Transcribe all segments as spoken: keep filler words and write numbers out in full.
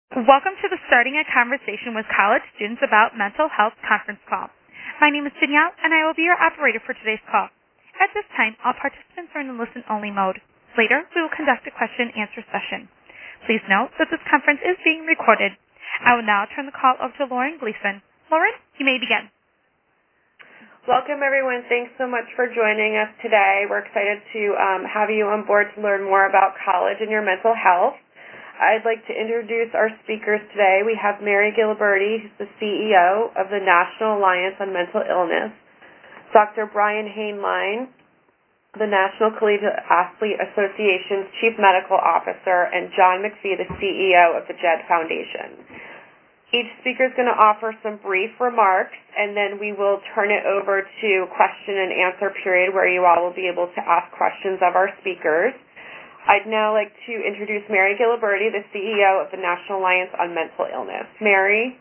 Welcome to the Starting a Conversation with College Students About Mental Health conference call. My name is Danielle, and I will be your operator for today's call. At this time, all participants are in a listen-only mode. Later, we will conduct a question-and-answer session. Please note that this conference is being recorded. I will now turn the call over to Lauren Gleason. Lauren, you may begin. Welcome, everyone. Thanks so much for joining us today. We're excited to um, have you on board to learn more about college and your mental health. I'd like to introduce our speakers today. We have Mary Giliberti, who's the C E O of the National Alliance on Mental Illness, Doctor Brian Hainline, the National Collegiate Athlete Association's Chief Medical Officer, and John McPhee, the C E O of the Jed Foundation. Each speaker is going to offer some brief remarks, and then we will turn it over to question and answer period where you all will be able to ask questions of our speakers. I'd now like to introduce Mary Giliberti, the C E O of the National Alliance on Mental Illness. Mary?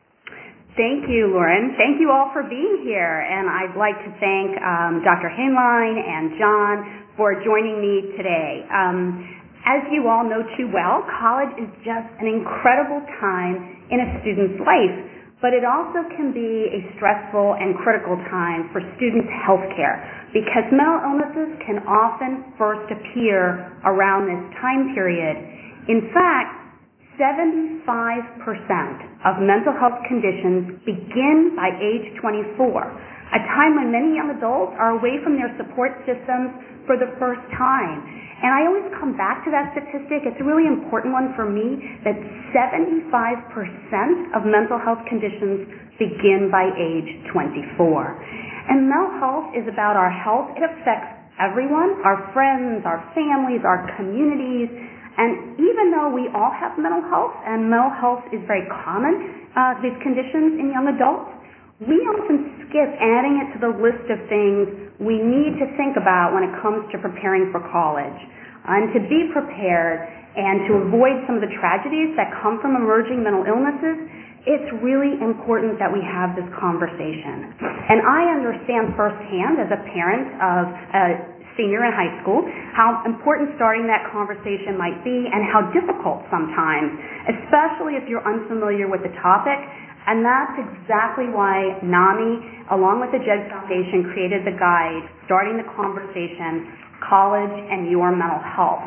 Thank you, Lauren. Thank you all for being here, and I'd like to thank um, Doctor Hainline and John for joining me today. Um, as you all know too well, college is just an incredible time in a student's life, but it also can be a stressful and critical time for students' health care, because mental illnesses can often first appear around this time period. In fact, seventy-five percent of mental health conditions begin by age twenty-four, a time when many young adults are away from their support systems for the first time. And I always come back to that statistic. It's a really important one for me, that seventy-five percent of mental health conditions begin by age twenty-four. And mental health is about our health. It affects everyone, our friends, our families, our communities. And even though we all have mental health, and mental health is very common, uh, these conditions in young adults, we often skip adding it to the list of things we need to think about when it comes to preparing for college. And to be prepared and to avoid some of the tragedies that come from emerging mental illnesses, it's really important that we have this conversation. And I understand firsthand as a parent of a senior in high school how important starting that conversation might be, and how difficult sometimes, especially if you're unfamiliar with the topic. And that's exactly why NAMI, along with the Jed Foundation, created the guide, Starting the Conversation, College and Your Mental Health.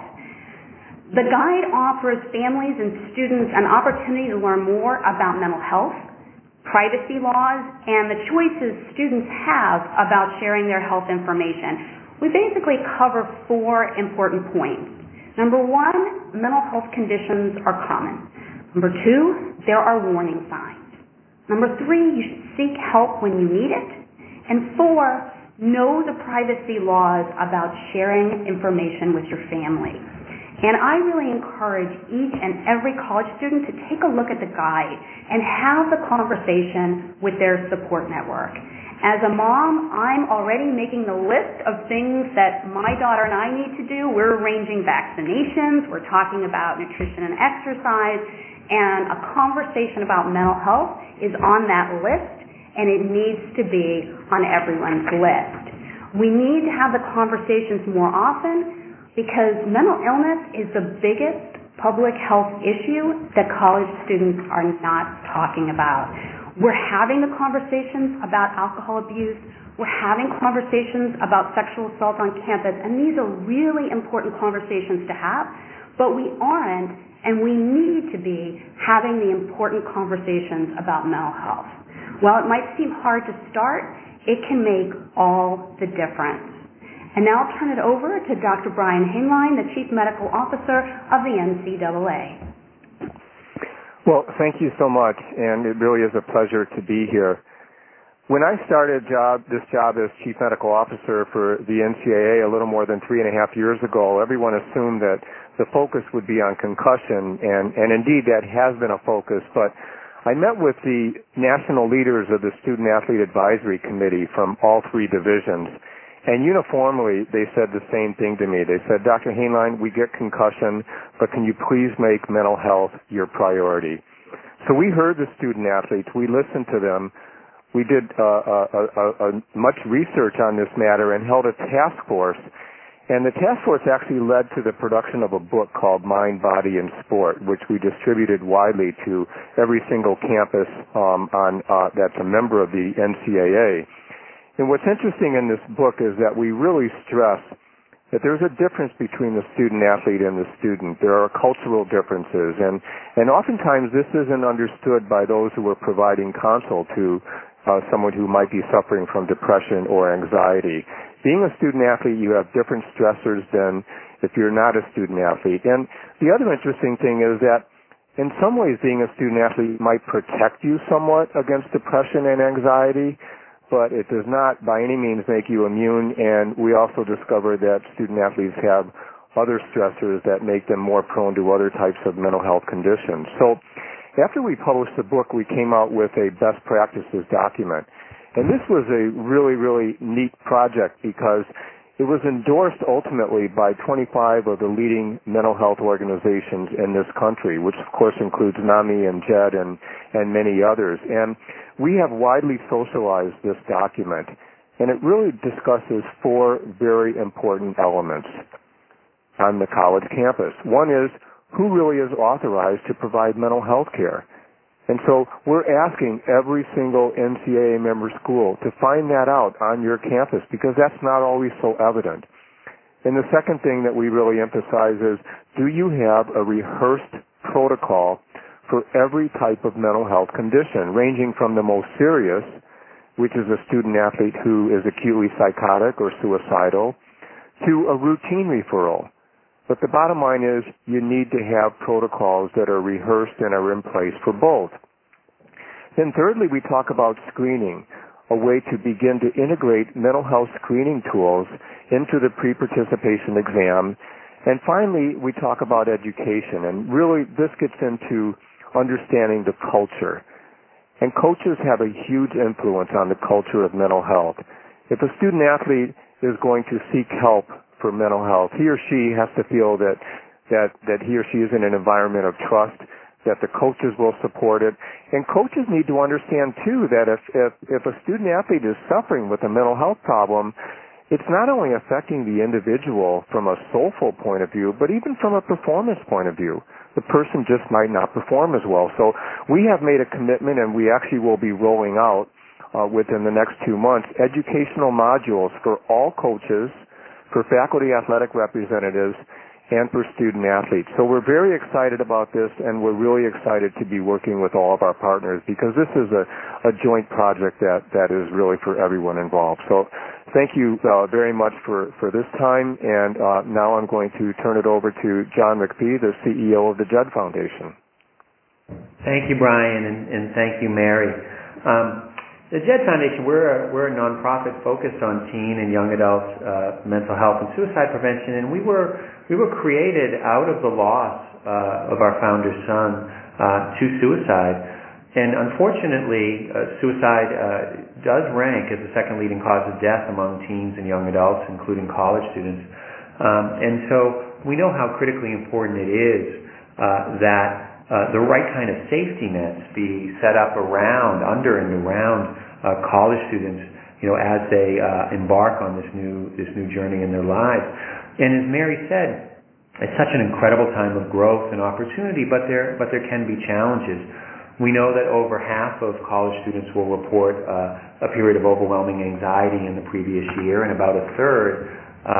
The guide offers families and students an opportunity to learn more about mental health, privacy laws, and the choices students have about sharing their health information. We basically cover four important points. Number one, mental health conditions are common. Number two, there are warning signs. Number three, you should seek help when you need it. And four, know the privacy laws about sharing information with your family. And I really encourage each and every college student to take a look at the guide and have the conversation with their support network. As a mom, I'm already making the list of things that my daughter and I need to do. We're arranging vaccinations, we're talking about nutrition and exercise, and a conversation about mental health is on that list, and it needs to be on everyone's list. We need to have the conversations more often, because mental illness is the biggest public health issue that college students are not talking about. We're having the conversations about alcohol abuse. We're having conversations about sexual assault on campus, and these are really important conversations to have, but we aren't, and we need to be having the important conversations about mental health. While it might seem hard to start, it can make all the difference. And now I'll turn it over to Doctor Brian Hainline, the Chief Medical Officer of the N C double A. Well, thank you so much, and it really is a pleasure to be here. When I started job, this job as Chief Medical Officer for the N C double A a little more than three and a half years ago, everyone assumed that the focus would be on concussion, and, and indeed that has been a focus, but I met with the national leaders of the Student Athlete Advisory Committee from all three divisions, and uniformly they said the same thing to me. They said, Doctor Hainline, we get concussion, but can you please make mental health your priority? So we heard the student athletes, we listened to them, we did uh, uh, uh, uh, much research on this matter and held a task force. And the task force actually led to the production of a book called Mind, Body, and Sport, which we distributed widely to every single campus um, on, uh, that's a member of the N C A A. And what's interesting in this book is that we really stress that there's a difference between the student-athlete and the student. There are cultural differences, and, and oftentimes this isn't understood by those who are providing counsel to uh, someone who might be suffering from depression or anxiety. Being a student-athlete, you have different stressors than if you're not a student-athlete. And the other interesting thing is that in some ways being a student-athlete might protect you somewhat against depression and anxiety, but it does not by any means make you immune, and we also discovered that student-athletes have other stressors that make them more prone to other types of mental health conditions. So after we published the book, we came out with a best practices document. And this was a really, really neat project because it was endorsed ultimately by twenty-five of the leading mental health organizations in this country, which of course includes NAMI and JED and, and many others. And we have widely socialized this document, and it really discusses four very important elements on the college campus. One is, who really is authorized to provide mental health care? And so we're asking every single N C A A member school to find that out on your campus because that's not always so evident. And the second thing that we really emphasize is, do you have a rehearsed protocol for every type of mental health condition, ranging from the most serious, which is a student-athlete who is acutely psychotic or suicidal, to a routine referral. But the bottom line is you need to have protocols that are rehearsed and are in place for both. Then thirdly, we talk about screening, a way to begin to integrate mental health screening tools into the pre-participation exam. And finally, we talk about education. And really, this gets into understanding the culture. And coaches have a huge influence on the culture of mental health. If a student-athlete is going to seek help for mental health, he or she has to feel that, that, that he or she is in an environment of trust, that the coaches will support it. And coaches need to understand, too, that if, if, if a student-athlete is suffering with a mental health problem, it's not only affecting the individual from a soulful point of view, but even from a performance point of view. The person just might not perform as well. So we have made a commitment, and we actually will be rolling out uh, within the next two months educational modules for all coaches, for faculty athletic representatives, and for student athletes. So we're very excited about this, and we're really excited to be working with all of our partners because this is a, a joint project that, that is really for everyone involved. So thank you uh, very much for, for this time, and uh, now I'm going to turn it over to John McPhee, the C E O of the JED Foundation. Thank you, Brian, and, and thank you, Mary. Um, The JED Foundation, we're a, we're a nonprofit focused on teen and young adult uh, mental health and suicide prevention, and we were we were created out of the loss uh, of our founder's son uh, to suicide. And unfortunately, uh, suicide uh, does rank as the second leading cause of death among teens and young adults, including college students. Um, and so we know how critically important it is uh, that Uh, the right kind of safety nets be set up around, under and around uh, college students, you know, as they uh, embark on this new this new journey in their lives. And as Mary said, it's such an incredible time of growth and opportunity, but there but there can be challenges. We know that over half of college students will report uh, a period of overwhelming anxiety in the previous year, and about a third uh,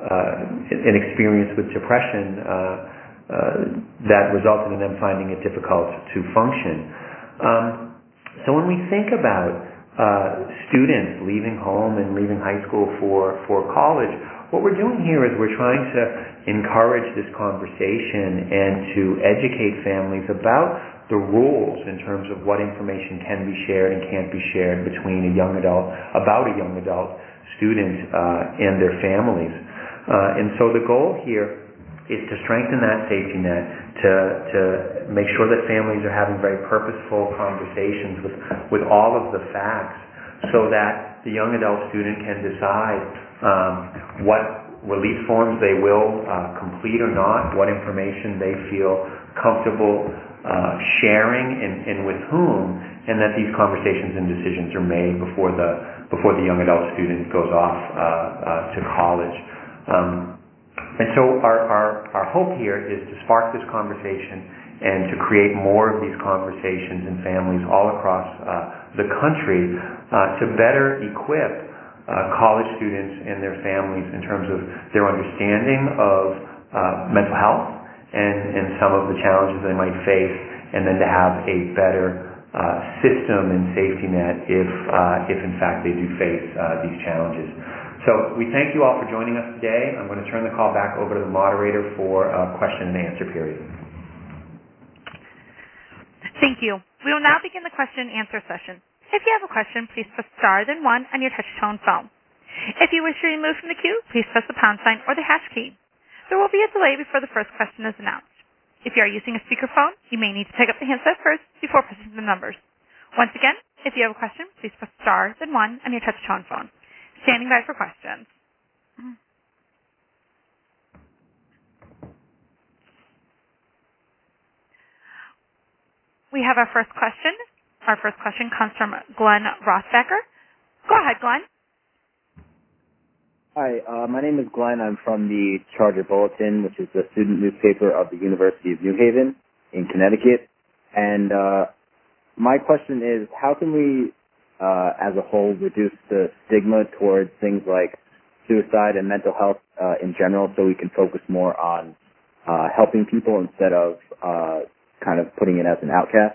uh, an experience with depression. Uh, Uh, that resulted in them finding it difficult to function. Um, so when we think about uh, students leaving home and leaving high school for, for college, what we're doing here is we're trying to encourage this conversation and to educate families about the rules in terms of what information can be shared and can't be shared between a young adult, about a young adult student uh, and their families. Uh, and so the goal here is to strengthen that safety net, to to make sure that families are having very purposeful conversations with, with all of the facts so that the young adult student can decide um, what release forms they will uh, complete or not, what information they feel comfortable uh, sharing and, and with whom, and that these conversations and decisions are made before the, before the young adult student goes off uh, uh, to college. Um, and so our, our, our hope here is to spark this conversation and to create more of these conversations in families all across uh, the country uh, to better equip uh, college students and their families in terms of their understanding of uh, mental health and, and some of the challenges they might face, and then to have a better uh, system and safety net if, uh, if in fact they do face uh, these challenges. So we thank you all for joining us today. I'm going to turn the call back over to the moderator for a question and answer period. Thank you. We will now begin the question and answer session. If you have a question, please press star then one on your touch-tone phone. If you wish to be removed from the queue, please press the pound sign or the hash key. There will be a delay before the first question is announced. If you are using a speakerphone, you may need to pick up the handset first before pressing the numbers. Once again, if you have a question, please press star then one on your touch-tone phone. Standing by for questions. We have our first question. Our first question comes from Glenn Rothbecker. Go ahead, Glenn. Hi, uh, my name is Glenn. I'm from the Charter Bulletin, which is the student newspaper of the University of New Haven in Connecticut. And uh, my question is, how can we, uh, as a whole, reduce the stigma towards things like suicide and mental health uh, in general, so we can focus more on uh, helping people instead of uh, kind of putting it as an outcast?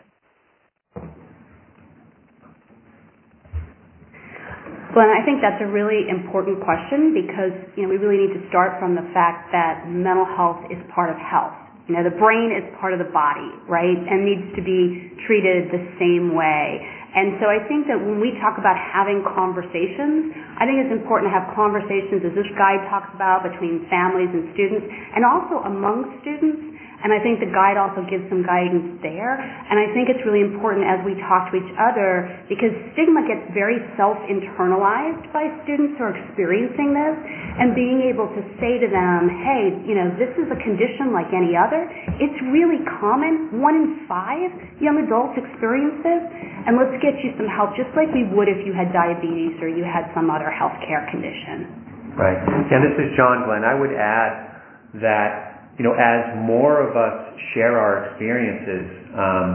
Glenn, I think that's a really important question because, you know, we really need to start from the fact that mental health is part of health. You know, the brain is part of the body, right, and needs to be treated the same way. And so I think that when we talk about having conversations, I think it's important to have conversations, as this guide talks about, between families and students, and also among students. And I think the guide also gives some guidance there. And I think it's really important as we talk to each other, because stigma gets very self-internalized by students who are experiencing this, and being able to say to them, hey, you know, this is a condition like any other. It's really common. One in five young adults experience this, and let's get you some help, just like we would if you had diabetes or you had some other health care condition. Right. Yeah, this is John, Glenn. I would add that, you know, as more of us share our experiences, um,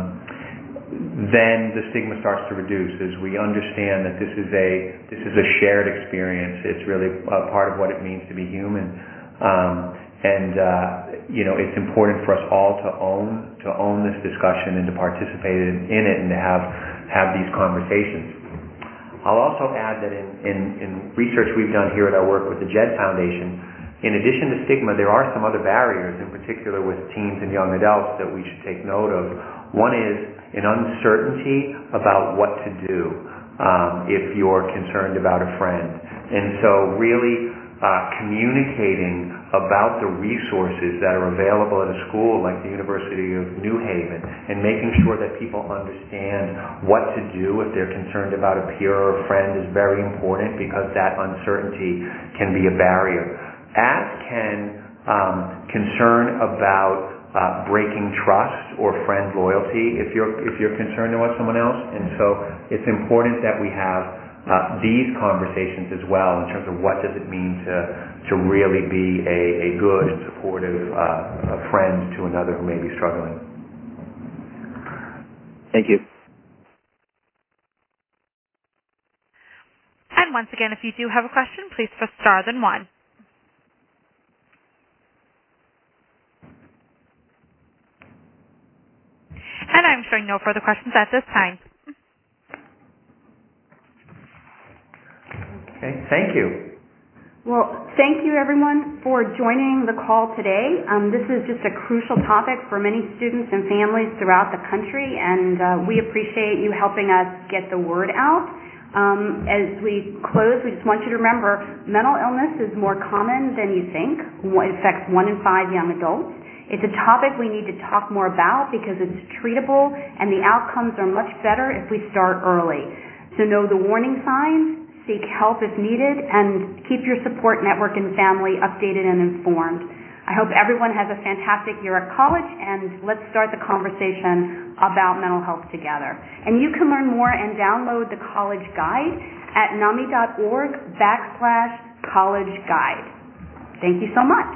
then the stigma starts to reduce as we understand that this is a this is a shared experience. It's really a part of what it means to be human, um, and uh, you know, it's important for us all to own to own this discussion and to participate in, in it and to have have these conversations. I'll also add that in, in, in research we've done here at our work with the Jed Foundation, in addition to stigma, there are some other barriers, in particular with teens and young adults, that we should take note of. One is an uncertainty about what to do um, if you're concerned about a friend. And so really uh, communicating about the resources that are available at a school like the University of New Haven, and making sure that people understand what to do if they're concerned about a peer or a friend is very important, because that uncertainty can be a barrier. As can um, concern about uh, breaking trust or friend loyalty if you're if you're concerned about someone else. And so it's important that we have uh, these conversations as well in terms of what does it mean to to really be a, a good, supportive uh, a friend to another who may be struggling. Thank you. And once again, if you do have a question, please press star then one. And I'm showing no further questions at this time. Okay, thank you. Well, thank you everyone for joining the call today. Um, this is just a crucial topic for many students and families throughout the country, and uh, we appreciate you helping us get the word out. Um, as we close, we just want you to remember, mental illness is more common than you think. It affects one in five young adults. It's a topic we need to talk more about because it's treatable, and the outcomes are much better if we start early. So know the warning signs, seek help if needed, and keep your support network and family updated and informed. I hope everyone has a fantastic year at college, and let's start the conversation about mental health together. And you can learn more and download the college guide at nami.org backslash college guide. Thank you so much.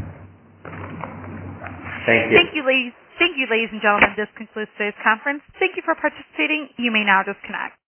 Thank you. Thank you, ladies. Thank you, ladies and gentlemen. This concludes today's conference. Thank you for participating. You may now disconnect.